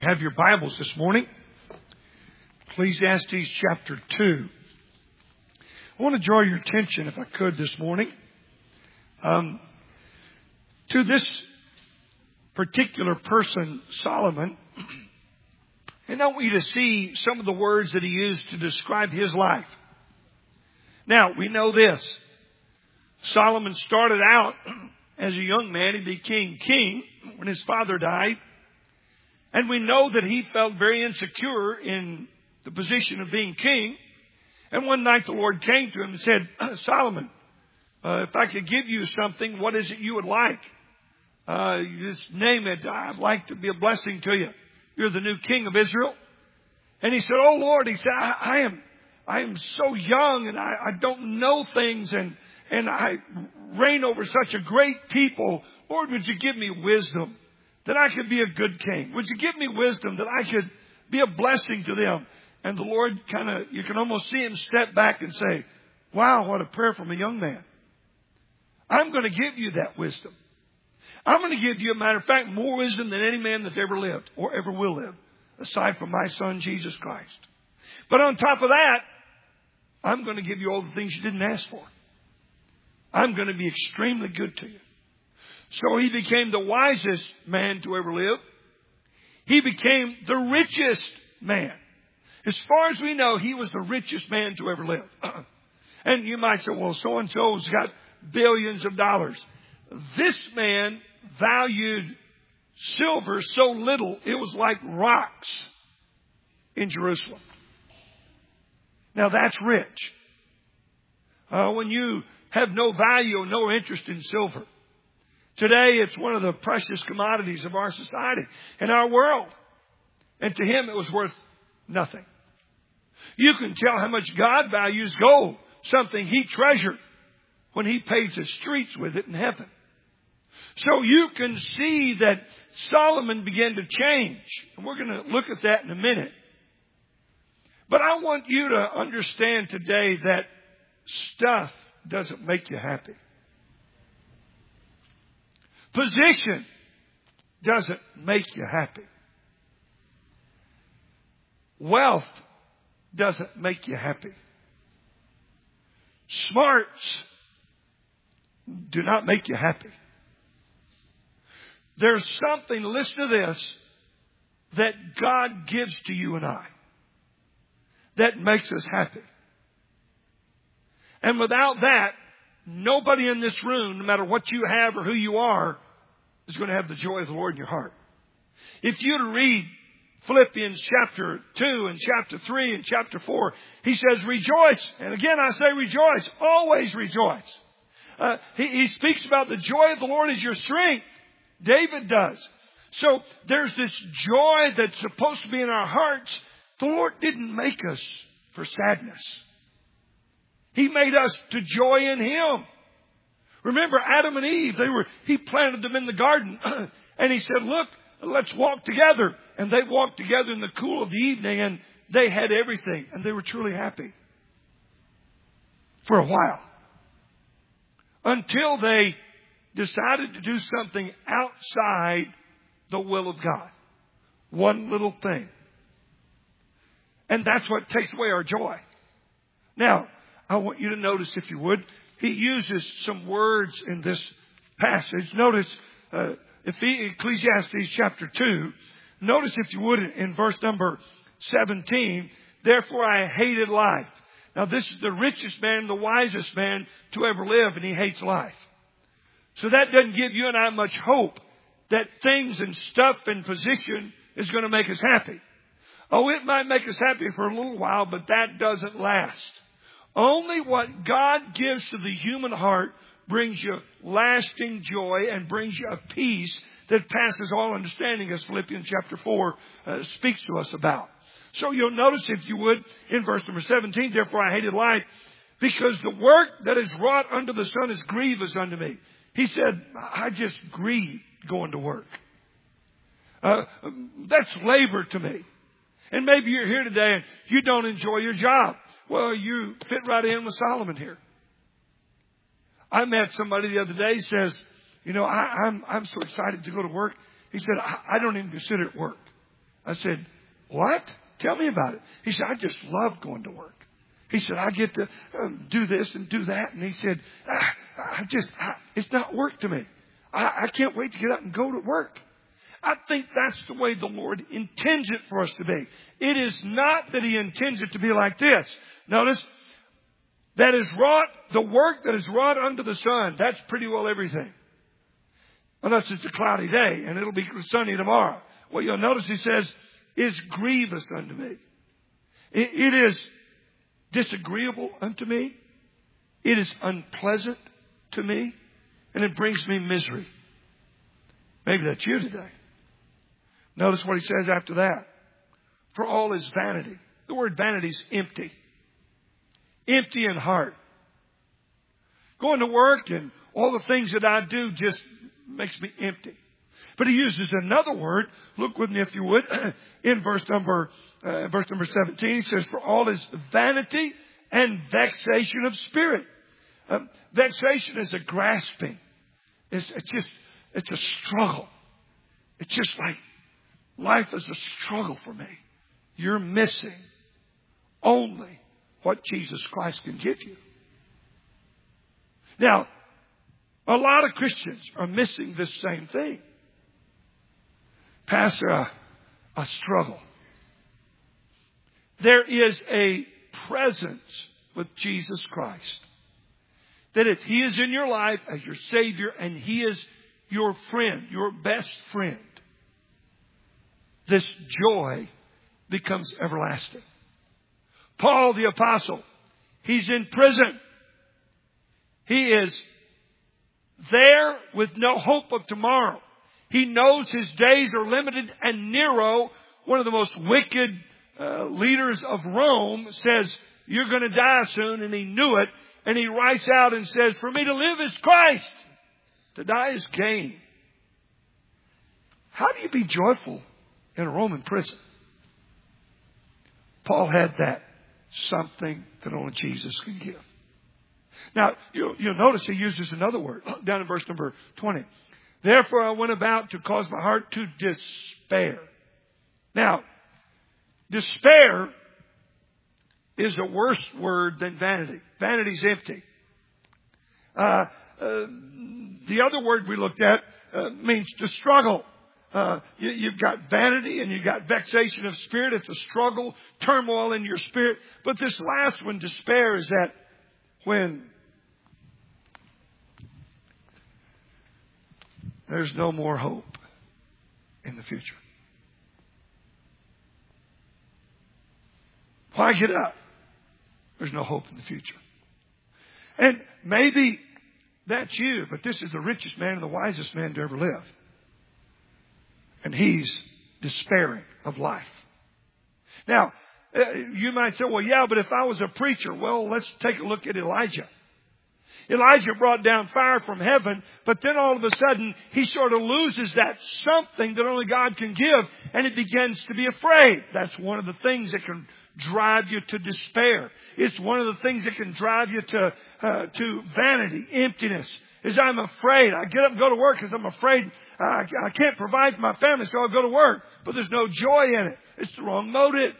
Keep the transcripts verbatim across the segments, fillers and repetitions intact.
Have your Bibles this morning. Ecclesiastes chapter two. I want to draw your attention, if I could, this morning, um, to this particular person, Solomon. And I want you to see some of the words that he used to describe his life. Now, we know this. Solomon started out as a young man. He became king when his father died. And we know that he felt very insecure in the position of being king. And one night the Lord came to him and said, Solomon, uh, if I could give you something, what is it you would like? Uh, you just name it. I'd like to be a blessing to you. You're the new king of Israel. And he said, oh Lord, he said, I, I am, I am so young and I, I don't know things and, and I reign over such a great people. Lord, would you give me wisdom that I could be a good king? Would you give me wisdom that I could be a blessing to them? And the Lord kind of, you can almost see him step back and say, wow, what a prayer from a young man. I'm going to give you that wisdom. I'm going to give you, a matter of fact, more wisdom than any man that's ever lived or ever will live, aside from my son, Jesus Christ. But on top of that, I'm going to give you all the things you didn't ask for. I'm going to be extremely good to you. So he became the wisest man to ever live. He became the richest man. As far as we know, he was the richest man to ever live. And you might say, well, so-and-so's got billions of dollars. This man valued silver so little, it was like rocks in Jerusalem. Now that's rich. Uh, when you have no value, no interest in silver. Today, it's one of the precious commodities of our society and our world. And to him, it was worth nothing. You can tell how much God values gold, something he treasured when he paved the streets with it in heaven. So you can see that Solomon began to change. And we're going to look at that in a minute. But I want you to understand today that stuff doesn't make you happy. Position doesn't make you happy. Wealth doesn't make you happy. Smarts do not make you happy. There's something, listen to this, that God gives to you and I that makes us happy. And without that, nobody in this room, no matter what you have or who you are, is going to have the joy of the Lord in your heart. If you were to read Philippians chapter two and chapter three and chapter four, he says, rejoice. And again, I say rejoice. Always rejoice. Uh, he, he speaks about the joy of the Lord is your strength. David does. So there's this joy that's supposed to be in our hearts. The Lord didn't make us for sadness. He made us to joy in Him. Remember Adam and Eve, they were, He planted them in the garden. And He said, look, let's walk together. And they walked together in the cool of the evening and they had everything. And they were truly happy. For a while. Until they decided to do something outside the will of God. One little thing. And that's what takes away our joy. Now, I want you to notice, if you would, he uses some words in this passage. Notice uh, Ecclesiastes chapter two. Notice, if you would, in verse number seventeen, therefore I hated life. Now this is the richest man, the wisest man to ever live, and he hates life. So that doesn't give you and I much hope that things and stuff and position is going to make us happy. Oh, it might make us happy for a little while, but that doesn't last. Only what God gives to the human heart brings you lasting joy and brings you a peace that passes all understanding, as Philippians chapter four uh, speaks to us about. So you'll notice, if you would, in verse number seventeen, therefore I hated life, because the work that is wrought under the sun is grievous unto me. He said, I just grieve going to work. Uh, that's labor to me. And maybe you're here today and you don't enjoy your job. Well, you fit right in with Solomon here. I met somebody the other day, says, you know, I, I'm I'm so excited to go to work. He said, I, I don't even consider it work. I said, what? Tell me about it. He said, I just love going to work. He said, I get to um, do this and do that. And he said, ah, I just, I, it's not work to me. I, I can't wait to get up and go to work. I think that's the way the Lord intends it for us to be. It is not that He intends it to be like this. Notice, that is wrought, the work that is wrought under the sun, that's pretty well everything. Unless it's a cloudy day and it'll be sunny tomorrow. What you'll notice He says, is grievous unto me. It, it is disagreeable unto me. It is unpleasant to me. And it brings me misery. Maybe that's you today. Notice what He says after that. For all is vanity. The word vanity is empty. Empty in heart. Going to work and all the things that I do just makes me empty. But He uses another word. Look with me if you would. In verse number, uh, verse number seventeen, He says, for all is vanity and vexation of spirit. Um, vexation is a grasping. It's, it's just, it's a struggle. It's just like life is a struggle for me. You're missing only what Jesus Christ can give you. Now, a lot of Christians are missing this same thing. Pastor, a, a struggle. There is a presence with Jesus Christ. That if He is in your life as your Savior and He is your friend, your best friend, this joy becomes everlasting. Paul the Apostle, he's in prison. He is there with no hope of tomorrow. He knows his days are limited, and Nero, one of the most wicked uh, leaders of Rome, says, you're going to die soon, and he knew it. And he writes out and says, for me to live is Christ, to die is gain. How do you be joyful in a Roman prison? Paul had that, something that only Jesus can give. Now, you'll, you'll notice he uses another word down in verse number twenty. Therefore I went about to cause my heart to despair. Now, despair is a worse word than vanity. Vanity is empty. Uh, uh, the other word we looked at uh, means to struggle. Uh, you, you've got vanity and you've got vexation of spirit. It's a struggle, turmoil in your spirit. But this last one, despair, is that when there's no more hope in the future. Why get up? There's no hope in the future. And maybe that's you, but this is the richest man and the wisest man to ever live. And he's despairing of life. Now, you might say, well, yeah, but if I was a preacher, well, let's take a look at Elijah. Elijah brought down fire from heaven, but then all of a sudden he sort of loses that something that only God can give, and he begins to be afraid. That's one of the things that can drive you to despair. It's one of the things that can drive you to uh, to vanity, emptiness. Is I'm afraid. I get up and go to work because I'm afraid uh, I, I can't provide for my family, so I'll go to work. But there's no joy in it. It's the wrong motive.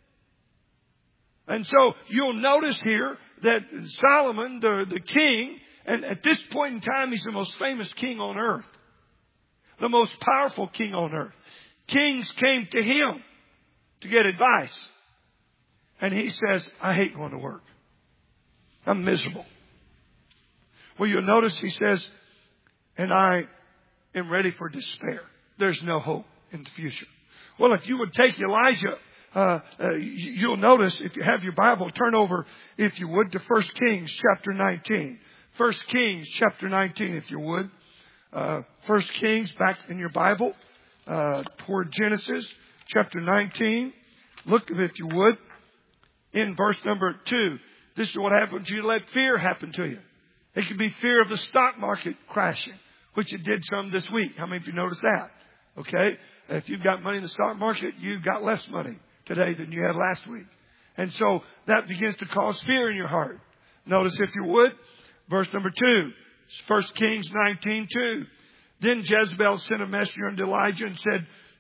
And so you'll notice here that Solomon, the, the king, and at this point in time, he's the most famous king on earth. The most powerful king on earth. Kings came to him to get advice. And he says, I hate going to work. I'm miserable. Well, you'll notice he says, and I am ready for despair. There's no hope in the future. Well, if you would take Elijah, uh, uh, you'll notice, if you have your Bible, turn over, if you would, to First Kings chapter nineteen. First Kings chapter nineteen, if you would. Uh, First Kings, back in your Bible, uh, toward Genesis chapter nineteen. Look, if you would, in verse number two. This is what happens when you let fear happen to you. It could be fear of the stock market crashing, which it did some this week. How many of you noticed that? Okay. If you've got money in the stock market, you've got less money today than you had last week. And so that begins to cause fear in your heart. Notice, if you would, verse number two, First Kings nineteen two. Then Jezebel sent a messenger unto Elijah and said,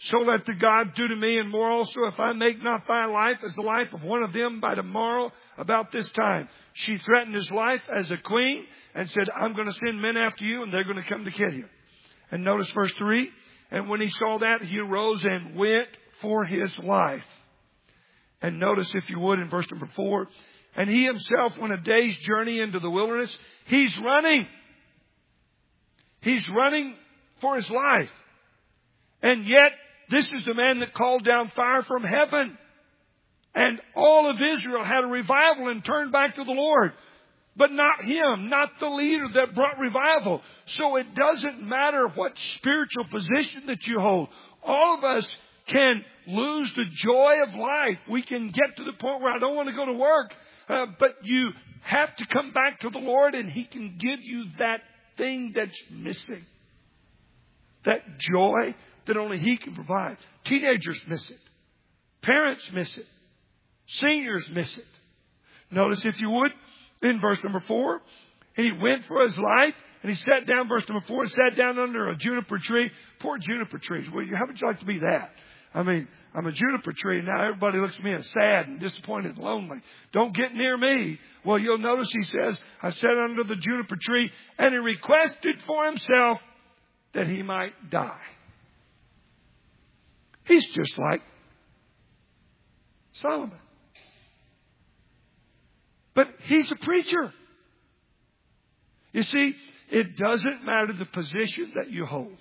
so let the God do to me and more also, if I make not thy life as the life of one of them by tomorrow about this time. She threatened his life as a queen and said, I'm going to send men after you and they're going to come to kill you. And notice verse three. And when he saw that, he arose and went for his life. And notice, if you would, in verse number four. And he himself went a day's journey into the wilderness. He's running. He's running for his life. And yet, this is the man that called down fire from heaven. And all of Israel had a revival and turned back to the Lord. But not him, not the leader that brought revival. So it doesn't matter what spiritual position that you hold. All of us can lose the joy of life. We can get to the point where I don't want to go to work. Uh, but you have to come back to the Lord and He can give you that thing that's missing. That joy that only He can provide. Teenagers miss it. Parents miss it. Seniors miss it. Notice, if you would, in verse number four, and he went for his life, and he sat down, verse number four, and sat down under a juniper tree. Poor juniper trees. Well, how would you like to be that? I mean, I'm a juniper tree, and now everybody looks at me as sad and disappointed and lonely. Don't get near me. Well, you'll notice he says, I sat under the juniper tree, and he requested for himself that he might die. He's just like Solomon. But he's a preacher. You see, it doesn't matter the position that you hold.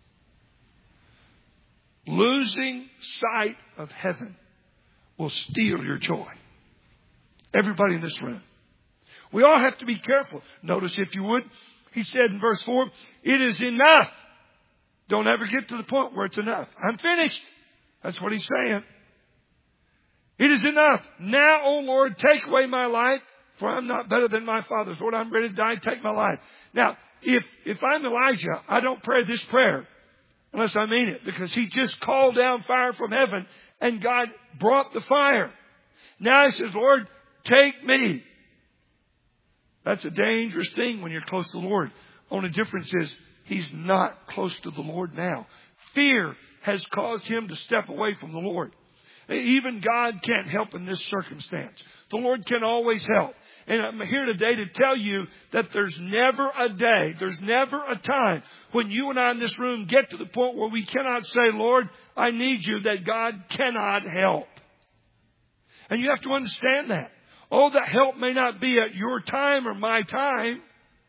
Losing sight of heaven will steal your joy. Everybody in this room. We all have to be careful. Notice, if you would, he said in verse four, it is enough. Don't ever get to the point where it's enough. I'm finished. That's what he's saying. It is enough. Now, O Lord, take away my life, for I'm not better than my fathers. Lord, I'm ready to die. Take my life. Now, if, if I'm Elijah, I don't pray this prayer unless I mean it, because he just called down fire from heaven and God brought the fire. Now he says, Lord, take me. That's a dangerous thing when you're close to the Lord. Only difference is he's not close to the Lord now. Fear has caused him to step away from the Lord. Even God can't help in this circumstance. The Lord can always help. And I'm here today to tell you that there's never a day, there's never a time when you and I in this room get to the point where we cannot say, Lord, I need you, that God cannot help. And you have to understand that. Oh, that help may not be at your time or my time,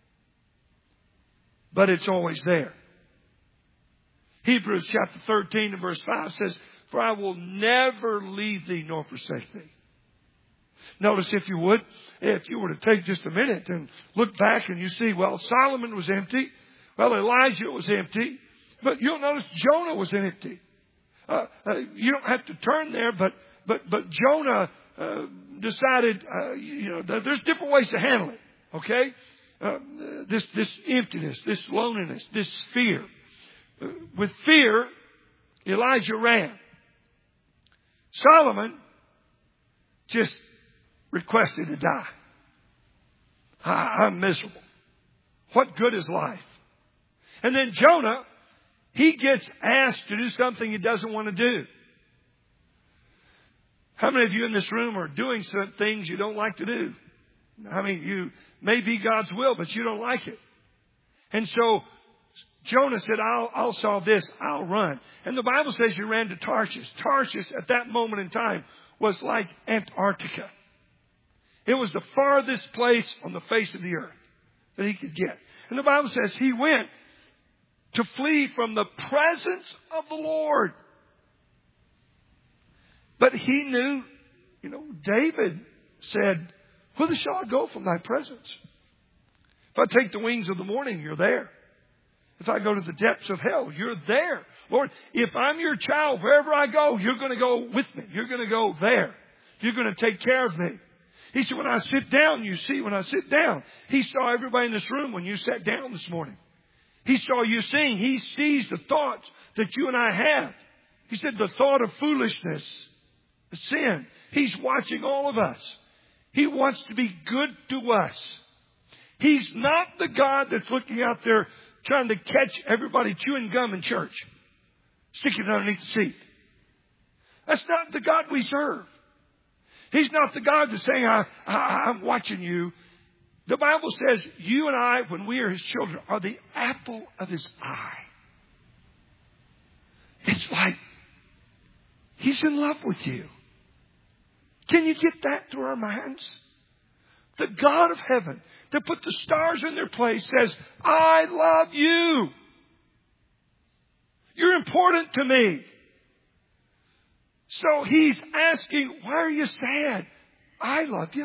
but it's always there. Hebrews chapter thirteen and verse five says, for I will never leave thee nor forsake thee. Notice, if you would, if you were to take just a minute and look back and you see, well, Solomon was empty. Well, Elijah was empty. But you'll notice Jonah was empty. Uh, uh, you don't have to turn there, but but but Jonah uh, decided, uh, you know, there's different ways to handle it. Okay, uh, this this emptiness, this loneliness, this fear. Uh, with fear, Elijah ran. Solomon just requested to die. I, I'm miserable. What good is life? And then Jonah, he gets asked to do something he doesn't want to do. How many of you in this room are doing some things you don't like to do? I mean, you may be God's will, but you don't like it. And so Jonah said, I'll, I'll solve this. I'll run. And the Bible says he ran to Tarshish. Tarshish at that moment in time was like Antarctica. It was the farthest place on the face of the earth that he could get. And the Bible says he went to flee from the presence of the Lord. But he knew, you know, David said, whither shall I go from thy presence? If I take the wings of the morning, you're there. If I go to the depths of hell, you're there. Lord, if I'm your child, wherever I go, you're going to go with me. You're going to go there. You're going to take care of me. He said, when I sit down, you see, when I sit down, he saw everybody in this room when you sat down this morning. He saw you sing. He sees the thoughts that you and I have. He said the thought of foolishness, sin. He's watching all of us. He wants to be good to us. He's not the God that's looking out there trying to catch everybody chewing gum in church. Stick it underneath the seat. That's not the God we serve. He's not the God that's saying, I, I, I'm watching you. The Bible says you and I, when we are His children, are the apple of His eye. It's like He's in love with you. Can you get that through our minds? The God of heaven that put the stars in their place says, I love you. You're important to me. So He's asking, why are you sad? I love you.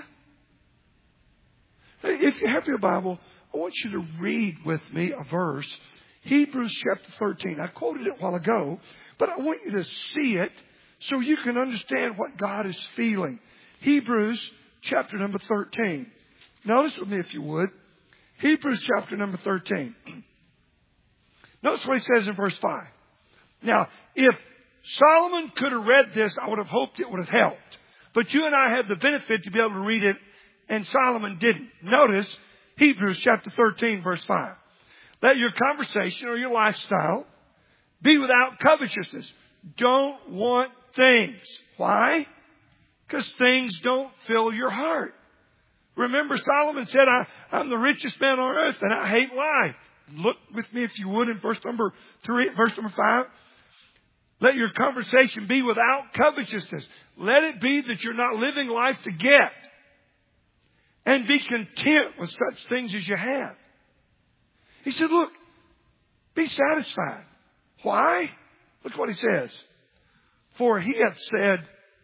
If you have your Bible, I want you to read with me a verse. Hebrews chapter thirteen. I quoted it a while ago, but I want you to see it so you can understand what God is feeling. Hebrews chapter number thirteen. Notice with me if you would. Hebrews chapter number thirteen. Notice what he says in verse five. Now, if Solomon could have read this, I would have hoped it would have helped. But you and I have the benefit to be able to read it, and Solomon didn't. Notice Hebrews chapter thirteen, verse five. Let your conversation or your lifestyle be without covetousness. Don't want things. Why? Because things don't fill your heart. Remember, Solomon said, I, I'm the richest man on earth and I hate life. Look with me, if you would, in verse number three, verse number five. Let your conversation be without covetousness. Let it be that you're not living life to get. And be content with such things as you have. He said, look, be satisfied. Why? Look what he says. For He hath said,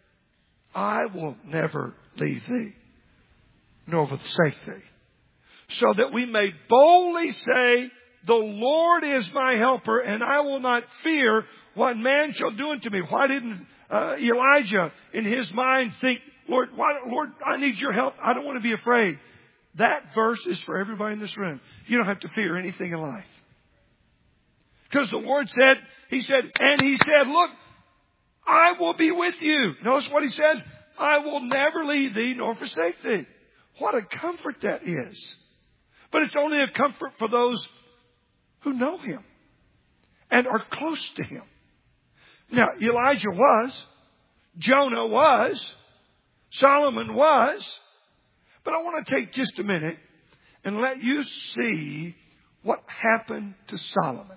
I will never leave thee, nor forsake thee. So that we may boldly say, the Lord is my helper, and I will not fear what man shall do unto me. Why didn't uh, Elijah in his mind think, Lord, why, Lord, I need your help. I don't want to be afraid. That verse is for everybody in this room. You don't have to fear anything in life. Because the Lord said, He said, and He said, look, I will be with you. Notice what He says. I will never leave thee nor forsake thee. What a comfort that is. But it's only a comfort for those who know Him and are close to Him. Now, Elijah was. Jonah was. Solomon was. But I want to take just a minute and let you see what happened to Solomon.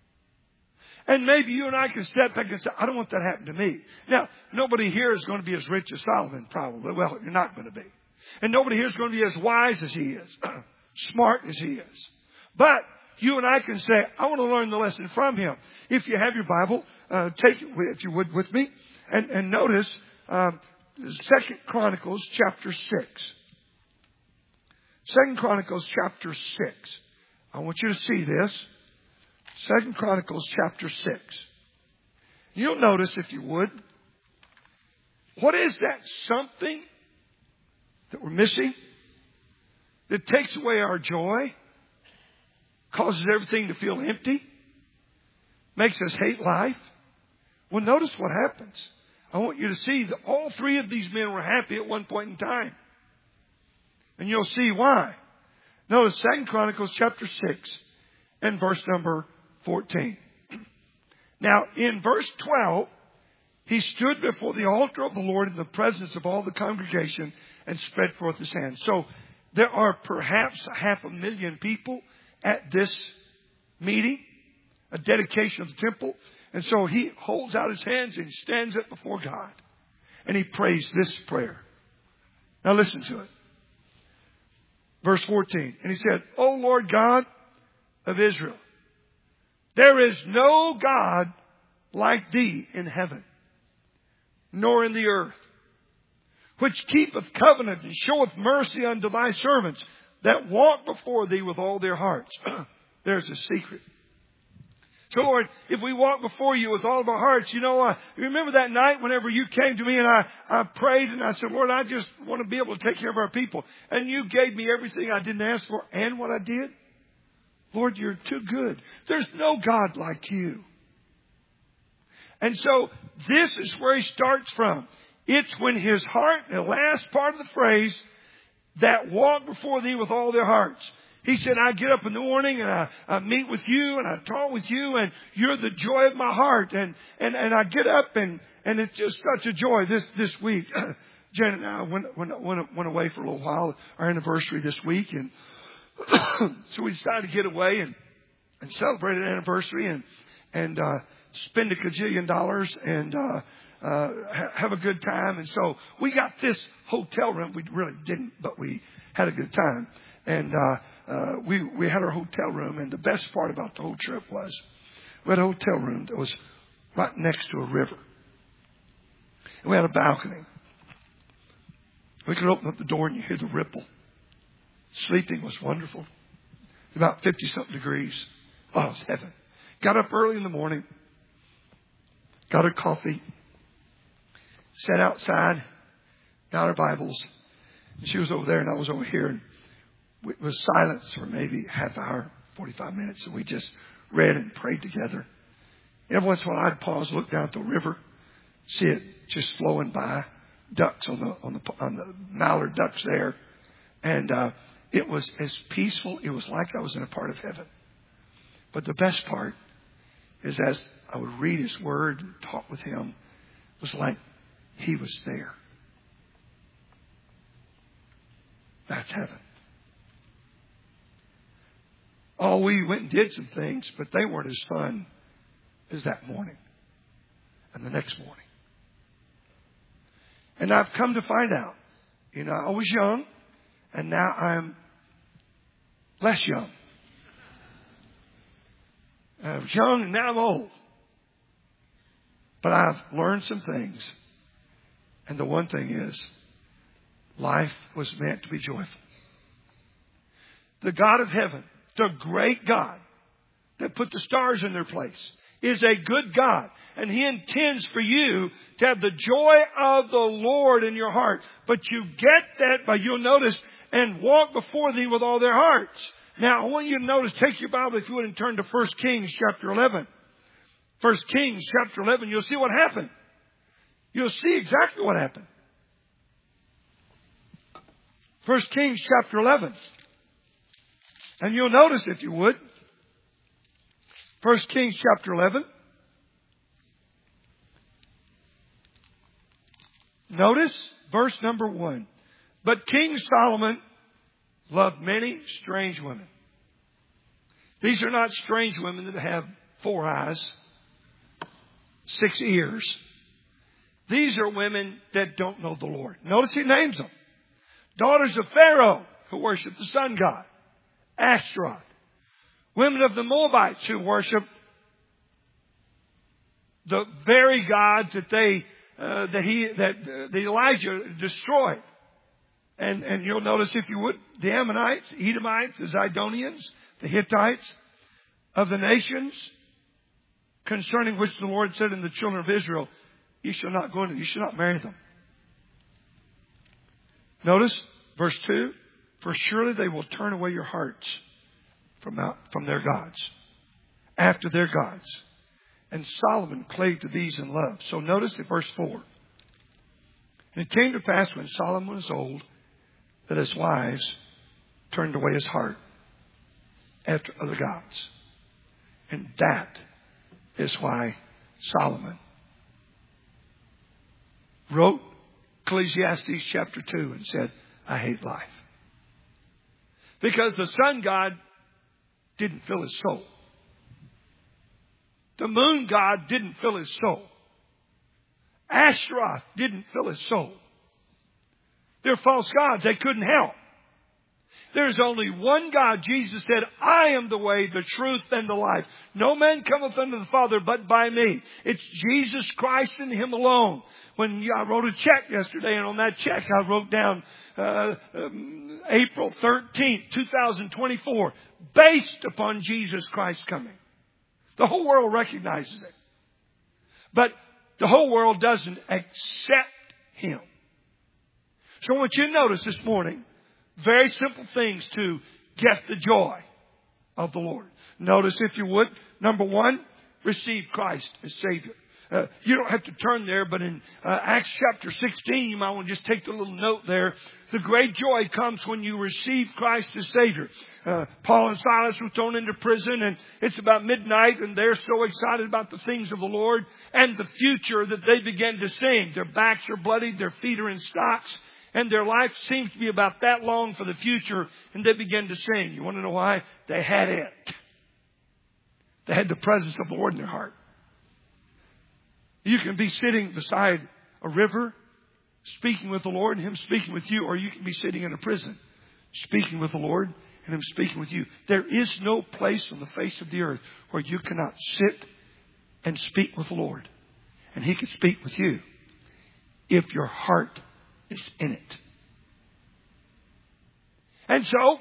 And maybe you and I can step back and say, I don't want that to happen to me. Now, nobody here is going to be as rich as Solomon, probably. Well, you're not going to be. And nobody here is going to be as wise as he is, smart as he is. But you and I can say, I want to learn the lesson from him. If you have your Bible, uh, take it, if you would, with me. And, and notice um, Second Chronicles chapter six. Second Chronicles chapter six. I want you to see this. Second Chronicles chapter six. You'll notice, if you would, what is that something that we're missing that takes away our joy, causes everything to feel empty, makes us hate life? Well, notice what happens. I want you to see that all three of these men were happy at one point in time. And you'll see why. Notice Second Chronicles chapter six and verse number fourteen. Now, in verse twelve, he stood before the altar of the Lord in the presence of all the congregation and spread forth his hands. So there are perhaps half a million people at this meeting, a dedication of the temple. And so he holds out his hands and he stands up before God. And he prays this prayer. Now listen to it. Verse fourteen. And he said, O Lord God of Israel, there is no God like thee in heaven, nor in the earth, which keepeth covenant and showeth mercy unto thy servants that walk before thee with all their hearts. There's a secret. So, Lord, if we walk before you with all of our hearts, you know, uh, remember that night whenever you came to me and I, I prayed and I said, Lord, I just want to be able to take care of our people. And you gave me everything I didn't ask for and what I did. Lord, you're too good. There's no God like you. And so this is where he starts from. It's when his heart, the last part of the phrase, that walk before thee with all their hearts. He said, I get up in the morning and I, I meet with you and I talk with you and you're the joy of my heart. And, and, and I get up and, and it's just such a joy this, this week. Jen and I went, went, went, went away for a little while, our anniversary this week. And so we decided to get away and, and celebrate an anniversary and, and, uh, spend a gajillion dollars and, uh, uh, ha- have a good time. And so we got this hotel room. We really didn't, but we had a good time. And, uh, uh, we, we had our hotel room. And the best part about the whole trip was we had a hotel room that was right next to a river. And we had a balcony. We could open up the door and you hear the ripple. Sleeping was wonderful. About fifty something degrees. Oh, it was heaven. Got up early in the morning. Got our coffee. Sat outside. Got our Bibles. And she was over there and I was over here. And it was silence for maybe half hour, forty-five minutes. And we just read and prayed together. Every once in a while I'd pause, look down at the river. See it just flowing by. Ducks on the, on the, on the mallard ducks there. And, uh, it was as peaceful. It was like I was in a part of heaven. But the best part is as I would read His Word and talk with Him, it was like He was there. That's heaven. Oh, we went and did some things, but they weren't as fun as that morning and the next morning. And I've come to find out, you know, I was young and now I'm less young. I was young and now I'm old. But I've learned some things. And the one thing is, life was meant to be joyful. The God of heaven, the great God that put the stars in their place, is a good God. And He intends for you to have the joy of the Lord in your heart. But you get that by, you'll notice, and walk before Thee with all their hearts. Now, I want you to notice, take your Bible if you would and turn to First Kings chapter eleven. First Kings chapter eleven, you'll see what happened. You'll see exactly what happened. First Kings chapter eleven. And you'll notice, if you would, First Kings chapter eleven. Notice verse number one. But King Solomon loved many strange women. These are not strange women that have four eyes, six ears. These are women that don't know the Lord. Notice He names them. Daughters of Pharaoh, who worship the sun god, Ashtaroth. Women of the Moabites, who worship the very gods that they uh, that he that, uh, that Elijah destroyed. And and you'll notice, if you would, the Ammonites, Edomites, the Zidonians, the Hittites, of the nations concerning which the Lord said in the children of Israel, you shall not go into, you shall not marry them. Notice verse two, for surely they will turn away your hearts from out, from their gods, after their gods. And Solomon clave to these in love. So notice in verse four. And it came to pass when Solomon was old, that his wives turned away his heart after other gods. And that is why Solomon wrote Ecclesiastes chapter two and said, I hate life. Because the sun god didn't fill his soul. The moon god didn't fill his soul. Ashtaroth didn't fill his soul. They're false gods. They couldn't help. There's only one God. Jesus said, I am the way, the truth, and the life. No man cometh unto the Father but by me. It's Jesus Christ and Him alone. When I wrote a check yesterday, and on that check I wrote down uh, um, April thirteenth, twenty twenty-four, based upon Jesus Christ coming. The whole world recognizes it. But the whole world doesn't accept Him. So I want you to notice this morning, very simple things to get the joy of the Lord. Notice, if you would, number one, receive Christ as Savior. Uh, you don't have to turn there, but in uh, Acts chapter sixteen, you might want to just take the little note there. The great joy comes when you receive Christ as Savior. Uh, Paul and Silas were thrown into prison, and it's about midnight, and they're so excited about the things of the Lord and the future that they begin to sing. Their backs are bloodied, their feet are in stocks, and their life seems to be about that long for the future, and they begin to sing. You want to know why? They had it. They had the presence of the Lord in their heart. You can be sitting beside a river, speaking with the Lord and Him speaking with you, or you can be sitting in a prison, speaking with the Lord and Him speaking with you. There is no place on the face of the earth where you cannot sit and speak with the Lord, and He can speak with you if your heart is in it. And so,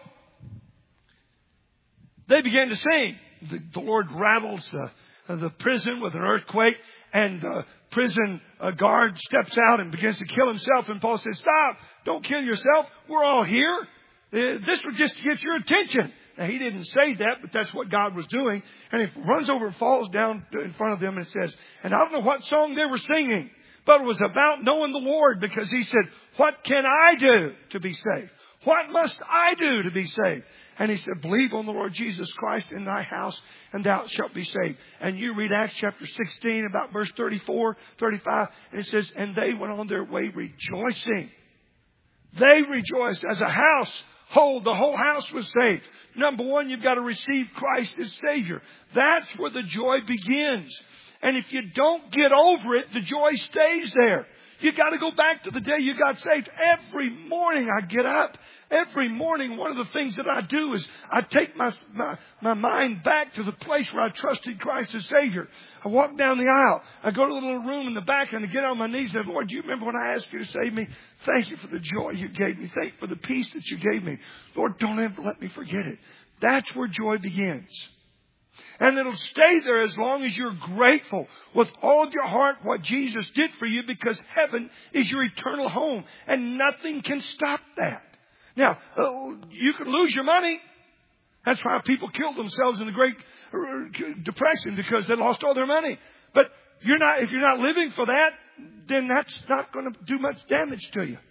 they began to sing. The, the Lord rattles the, the prison with an earthquake. And the prison guard steps out and begins to kill himself. And Paul says, stop, don't kill yourself. We're all here. This was just to get your attention. Now, he didn't say that, but that's what God was doing. And he runs over and falls down in front of them and says, and I don't know what song they were singing, but it was about knowing the Lord, because he said, what can I do to be saved? What must I do to be saved? And he said, believe on the Lord Jesus Christ in thy house, and thou shalt be saved. And you read Acts chapter sixteen, about verse thirty-four, thirty-five, and it says, and they went on their way rejoicing. They rejoiced as a household. The whole house was saved. Number one, you've got to receive Christ as Savior. That's where the joy begins. And if you don't get over it, the joy stays there. You got to go back to the day you got saved. Every morning I get up. Every morning, one of the things that I do is I take my, my my mind back to the place where I trusted Christ as Savior. I walk down the aisle. I go to the little room in the back and I get on my knees and say, Lord, do you remember when I asked you to save me? Thank you for the joy you gave me. Thank you for the peace that you gave me. Lord, don't ever let me forget it. That's where joy begins. And it'll stay there as long as you're grateful with all of your heart what Jesus did for you, because heaven is your eternal home and nothing can stop that. Now, you can lose your money. That's why people killed themselves in the Great Depression, because they lost all their money. But you're not, if you're not living for that, then that's not going to do much damage to you.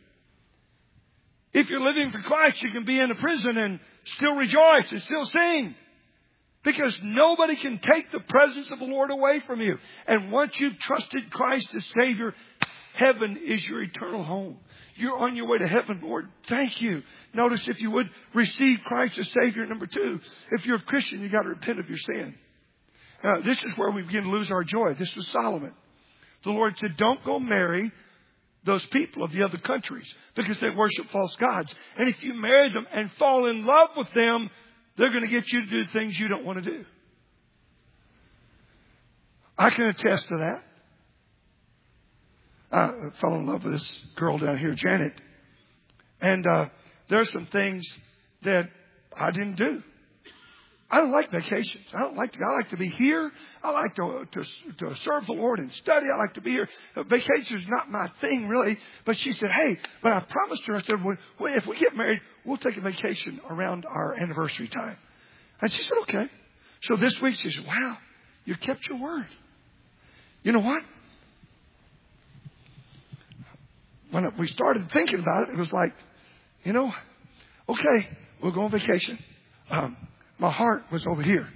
If you're living for Christ, you can be in a prison and still rejoice and still sing. Because nobody can take the presence of the Lord away from you. And once you've trusted Christ as Savior, heaven is your eternal home. You're on your way to heaven, Lord. Thank you. Notice, if you would receive Christ as Savior. Number two, if you're a Christian, you got to repent of your sin. Uh, this is where we begin to lose our joy. This was Solomon. The Lord said, don't go marry those people of the other countries, because they worship false gods. And if you marry them and fall in love with them, they're going to get you to do things you don't want to do. I can attest to that. I fell in love with this girl down here, Janet. And uh, there are some things that I didn't do. I don't like vacations. I don't like to, I like to be here. I like to, to, to serve the Lord and study. I like to be here. Vacation is not my thing, really. But she said, hey, but I promised her, I said, well, if we get married, we'll take a vacation around our anniversary time. And she said, okay. So this week she said, wow, you kept your word. You know what? When we started thinking about it, it was like, you know, okay, we'll go on vacation. Um, my heart was over here.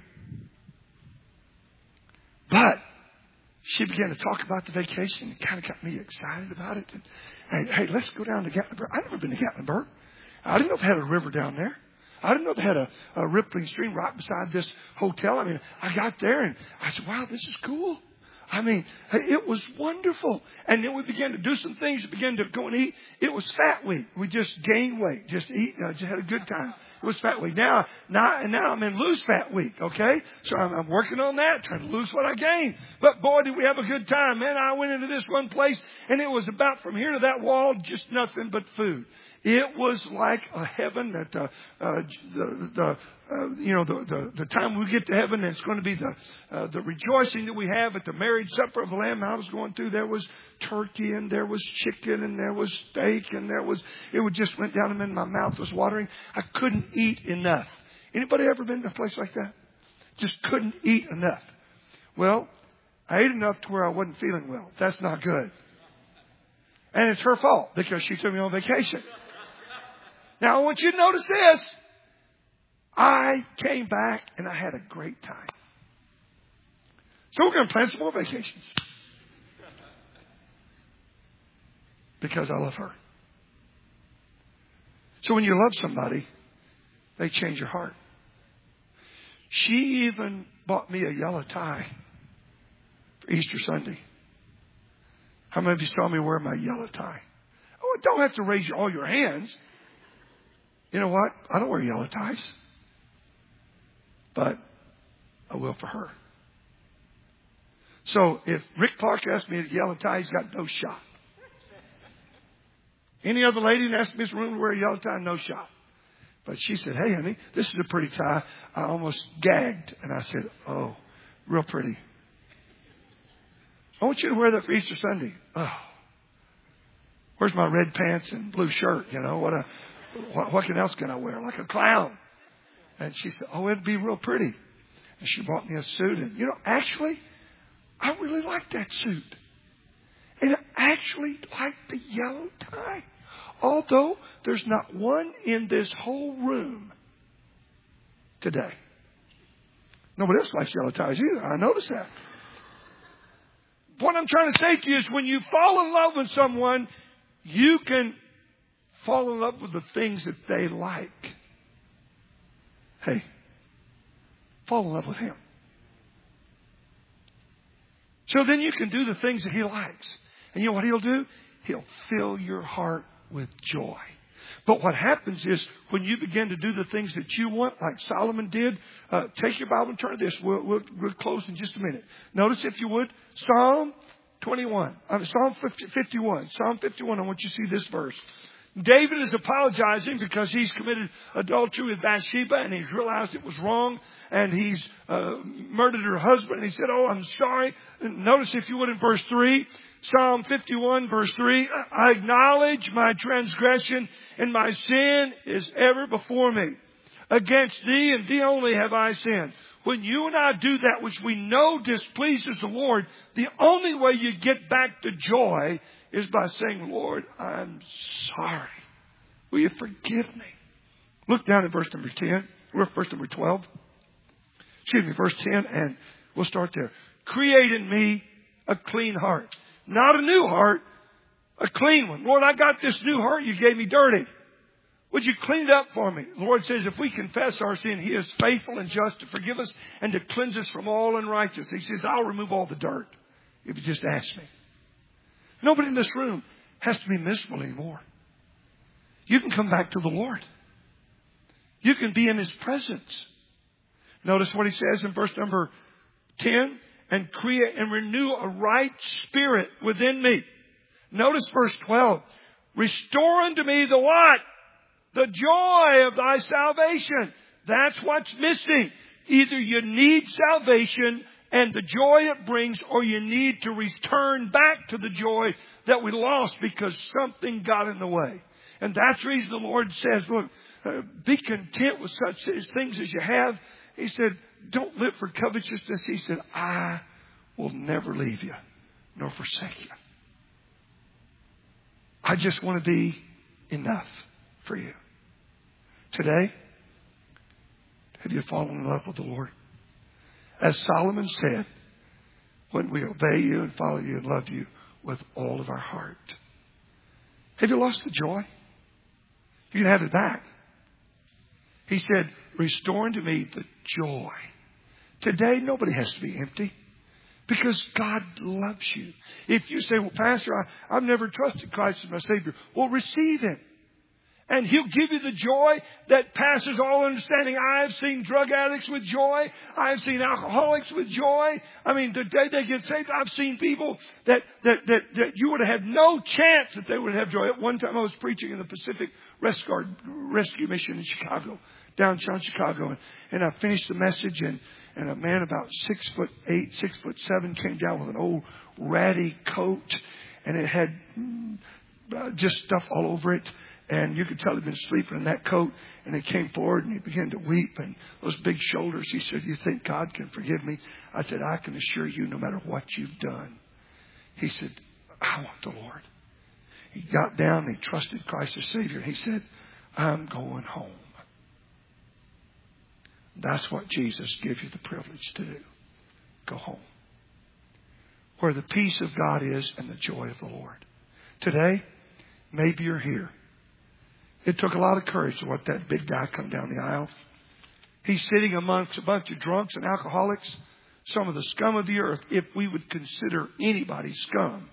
But she began to talk about the vacation. It kind of got me excited about it. And, and hey, let's go down to Gatlinburg. I've never been to Gatlinburg. I didn't know they had a river down there. I didn't know they had a, a rippling stream right beside this hotel. I mean, I got there and I said, wow, this is cool. I mean, it was wonderful. And then we began to do some things. We began to go and eat. It was fat week. We just gained weight, just eat, uh, just had a good time. It was fat week. Now, now, and now I'm in lose fat week. Okay, so I'm, I'm working on that, trying to lose what I gained. But boy, did we have a good time, man! I went into this one place, and it was about from here to that wall, just nothing but food. It was like a heaven that uh, uh, the the uh, you know the, the the time we get to heaven, it's going to be the uh, the rejoicing that we have at the marriage supper of the Lamb. I was going through. There was turkey and there was chicken and there was steak and there was it would just went down and my mouth was watering. I couldn't eat enough. Anybody ever been to a place like that? Just couldn't eat enough. Well, I ate enough to where I wasn't feeling well. That's not good. And it's her fault because she took me on vacation. Now, I want you to notice this. I came back and I had a great time. So we're going to plan some more vacations. Because I love her. So when you love somebody, they change your heart. She even bought me a yellow tie for Easter Sunday. How many of you saw me wear my yellow tie? Oh, don't have to raise all your hands. You know what? I don't wear yellow ties. But I will for her. So if Rick Clark asked me to yellow tie, he's got no shot. Any other lady that asked me in this room to wear a yellow tie, no shot. But she said, hey, honey, this is a pretty tie. I almost gagged. And I said, oh, real pretty. I want you to wear that for Easter Sunday. Oh, where's my red pants and blue shirt? You know, what a, what, what else can I wear? Like a clown. And she said, oh, it'd be real pretty. And she bought me a suit. And, you know, actually, I really like that suit. And I actually like the yellow tie. Although there's not one in this whole room today. Nobody else likes yellow ties either. I noticed that. What I'm trying to say to you is when you fall in love with someone, you can fall in love with the things that they like. Hey, fall in love with him. So then you can do the things that he likes. And you know what he'll do? He'll fill your heart with joy. But what happens is when you begin to do the things that you want, like Solomon did, uh, take your Bible and turn to this. We'll, we'll, we'll close in just a minute. Notice, if you would, Psalm twenty-one. Uh, Psalm fifty-one. Psalm fifty-one. I want you to see this verse. David is apologizing because he's committed adultery with Bathsheba and he's realized it was wrong and he's uh, murdered her husband. And he said, oh, I'm sorry. And notice, if you would, in verse three. Psalm fifty-one, verse three, I acknowledge my transgression and my sin is ever before me. Against thee and thee only have I sinned. When you and I do that which we know displeases the Lord, the only way you get back to joy is by saying, Lord, I'm sorry. Will you forgive me? Look down at verse number ten. We're at verse number twelve. Excuse me, verse ten, and we'll start there. Create in me a clean heart. Not a new heart, a clean one. Lord, I got this new heart you gave me dirty. Would you clean it up for me? The Lord says if we confess our sin, He is faithful and just to forgive us and to cleanse us from all unrighteousness. He says, I'll remove all the dirt if you just ask me. Nobody in this room has to be miserable anymore. You can come back to the Lord. You can be in His presence. Notice what He says in verse number ten. And create and renew a right spirit within me. Notice verse twelve. Restore unto me the what? The joy of thy salvation. That's what's missing. Either you need salvation and the joy it brings, or you need to return back to the joy that we lost because something got in the way. And that's the reason the Lord says, look, uh, be content with such things as you have. He said, don't live for covetousness. He said, I will never leave you nor forsake you. I just want to be enough for you. Today, have you fallen in love with the Lord? As Solomon said, when we obey you and follow you and love you with all of our heart. Have you lost the joy? You can have it back. He said, restore unto me the joy. Today, nobody has to be empty because God loves you. If you say, well, Pastor, I, I've never trusted Christ as my Savior. Well, receive Him. And He'll give you the joy that passes all understanding. I have seen drug addicts with joy. I have seen alcoholics with joy. I mean, the day they get saved, I've seen people that, that, that, that you would have had no chance that they would have joy. At one time I was preaching in the Pacific Rest Guard Rescue Mission in Chicago, downtown Chicago. And, and I finished the message and, and a man about six foot eight, six foot seven came down with an old ratty coat and it had just stuff all over it. And you could tell he'd been sleeping in that coat. And he came forward and he began to weep. And those big shoulders, he said, you think God can forgive me? I said, I can assure you, no matter what you've done. He said, I want the Lord. He got down and he trusted Christ as Savior. And he said, I'm going home. That's what Jesus gives you the privilege to do. Go home. Where the peace of God is and the joy of the Lord. Today, maybe you're here. It took a lot of courage to let that big guy come down the aisle. He's sitting amongst a bunch of drunks and alcoholics, some of the scum of the earth, if we would consider anybody scum.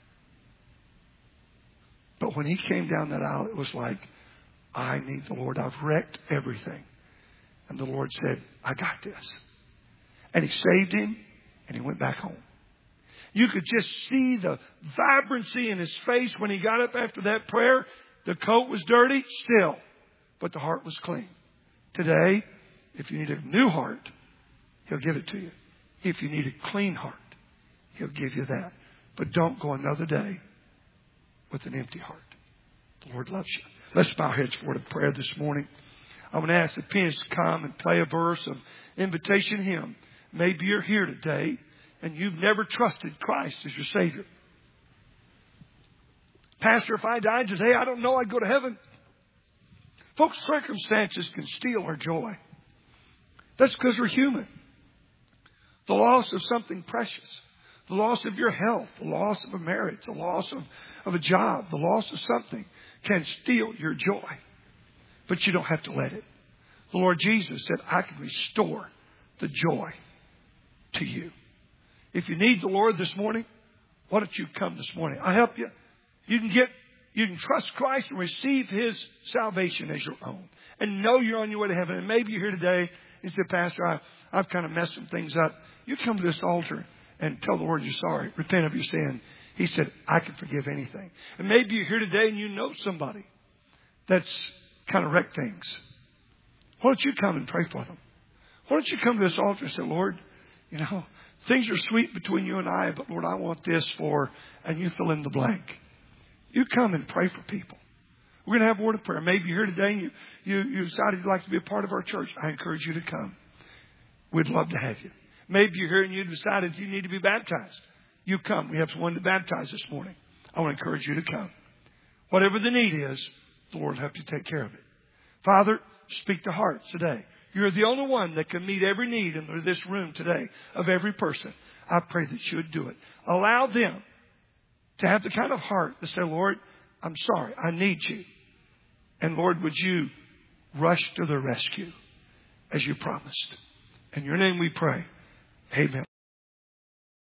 But when he came down that aisle, it was like, I need the Lord. I've wrecked everything. And the Lord said, I got this. And he saved him, and he went back home. You could just see the vibrancy in his face when he got up after that prayer. The coat was dirty, still, but the heart was clean. Today, if you need a new heart, he'll give it to you. If you need a clean heart, he'll give you that. But don't go another day with an empty heart. The Lord loves you. Let's bow our heads forward in prayer this morning. I'm going to ask the pianist to come and play a verse of invitation hymn. Maybe you're here today and you've never trusted Christ as your Savior. Pastor, if I died today, I don't know I'd go to heaven. Folks, circumstances can steal our joy. That's because we're human. The loss of something precious, the loss of your health, the loss of a marriage, the loss of, of a job, the loss of something can steal your joy. But you don't have to let it. The Lord Jesus said, I can restore the joy to you. If you need the Lord this morning, why don't you come this morning? I'll help you. You can get, you can trust Christ and receive His salvation as your own. And know you're on your way to heaven. And maybe you're here today and say, Pastor, I, I've kind of messed some things up. You come to this altar and tell the Lord you're sorry. Repent of your sin. He said, I can forgive anything. And maybe you're here today and you know somebody that's kind of wrecked things. Why don't you come and pray for them? Why don't you come to this altar and say, Lord, you know, things are sweet between you and I, but Lord, I want this for, and you fill in the blank. You come and pray for people. We're going to have a word of prayer. Maybe you're here today and you, you, you decided you'd like to be a part of our church. I encourage you to come. We'd love to have you. Maybe you're here and you decided you need to be baptized. You come. We have someone to baptize this morning. I want to encourage you to come. Whatever the need is, the Lord will help you take care of it. Father, speak to hearts today. You're the only one that can meet every need in this room today of every person. I pray that you would do it. Allow them to have the kind of heart to say, Lord, I'm sorry. I need you. And Lord, would you rush to the rescue as you promised. In your name we pray. Amen.